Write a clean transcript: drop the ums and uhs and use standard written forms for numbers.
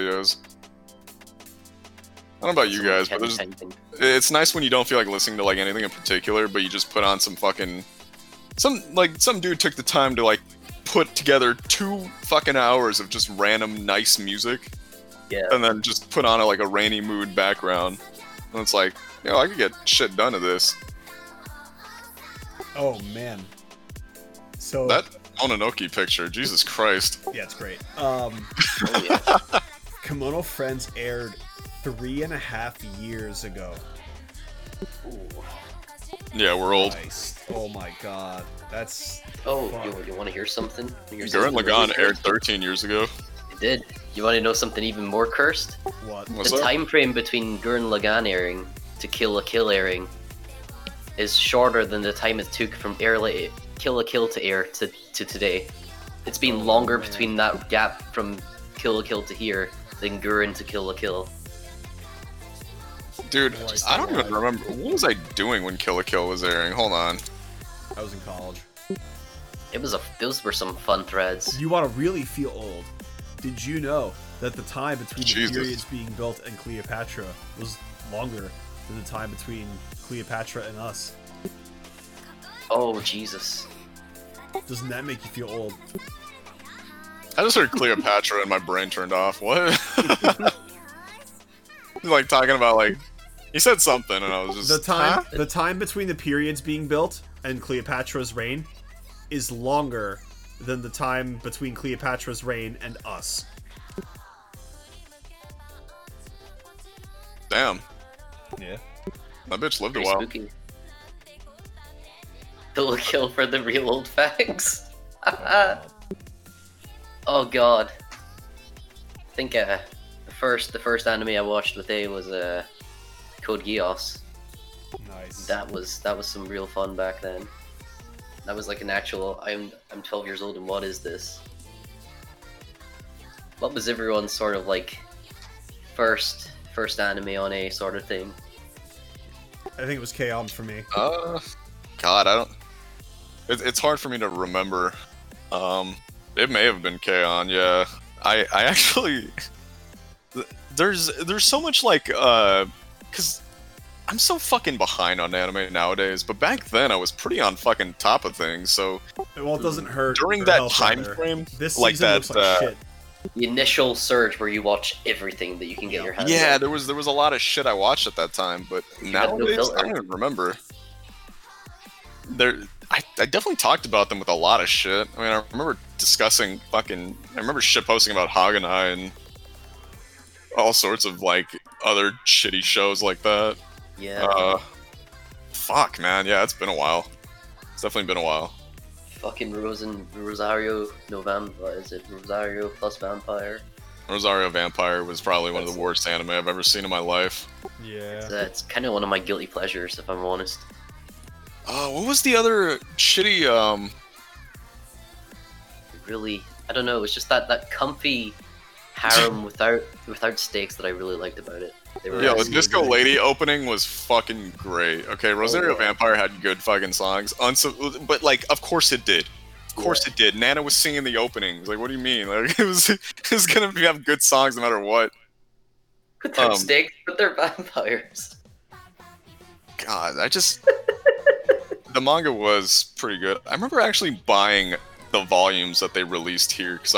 videos. I don't know about you guys, but it's nice when you don't feel like listening to like anything in particular, but you just put on some fucking some dude took the time to like put together 2 fucking hours of just random nice music, and then just put on like a rainy mood background, and it's like, you know, I could get shit done to this. Oh man, so that Mononoke picture, Jesus Christ. Yeah, it's great. Kemono Friends aired 3.5 years ago. Ooh. Yeah, we're old. Christ. Oh my god, that's. Oh, you want to hear something? Gurren Lagann aired 13 years ago. It did. You want to know something even more cursed? What? What's the that? time frame between Gurren Lagann airing to Kill la Kill airing is shorter than the time it took from Kill la Kill to air to today. It's been longer between that gap from Kill la Kill to here than Gurren to Kill la Kill. Dude, I don't even remember. What was I doing when Kill la Kill was airing? Hold on. I was in college. Those were some fun threads. You want to really feel old? Did you know that the time between the periods being built and Cleopatra was longer than the time between Cleopatra and us? Oh, Jesus. Doesn't that make you feel old? I just heard Cleopatra and my brain turned off. What? He's like talking about like, he said something and I was just... The time between the periods being built and Cleopatra's reign is longer than the time between Cleopatra's reign and us. Damn. Yeah. That bitch lived Pretty a while. Spooky. Kill la Kill for the real old facts. Oh god. I think the first anime I watched with A was Code Geass. Nice. That was some real fun back then. That was like an actual I'm 12 years old and what is this? What was everyone's sort of like first anime on A sort of thing? I think it was K-On! For me. God, I don't... It's hard for me to remember. It may have been K-On!, yeah. I actually... There's so much like, cause I'm so fucking behind on anime nowadays, but back then I was pretty on fucking top of things, so... Well, it doesn't hurt. During that time frame, this like season that, looks like shit. The initial surge where you watch everything that you can get your hands on. Yeah, there was a lot of shit I watched at that time, but nowadays, I don't even remember. I definitely talked about them with a lot of shit. I mean, I remember discussing I remember shit posting about Haganai and all sorts of, like, other shitty shows like that. Yeah. Fuck, man. Yeah, it's been a while. It's definitely been a while. Fucking Rosario Rosario plus Vampire. Rosario Vampire was probably one of the worst anime I've ever seen in my life. Yeah. It's kind of one of my guilty pleasures, if I'm honest. What was the other shitty, Really, I don't know, it was just that comfy harem without stakes that I really liked about it. Yeah, the Disco Lady opening was fucking great. Okay, Rosario Vampire had good fucking songs, but like, of course it did. Of course it did. Nana was singing the openings. Like, what do you mean? Like, it was gonna have good songs no matter what. Without stakes, but they're vampires. God, the manga was pretty good. I remember actually buying the volumes that they released here because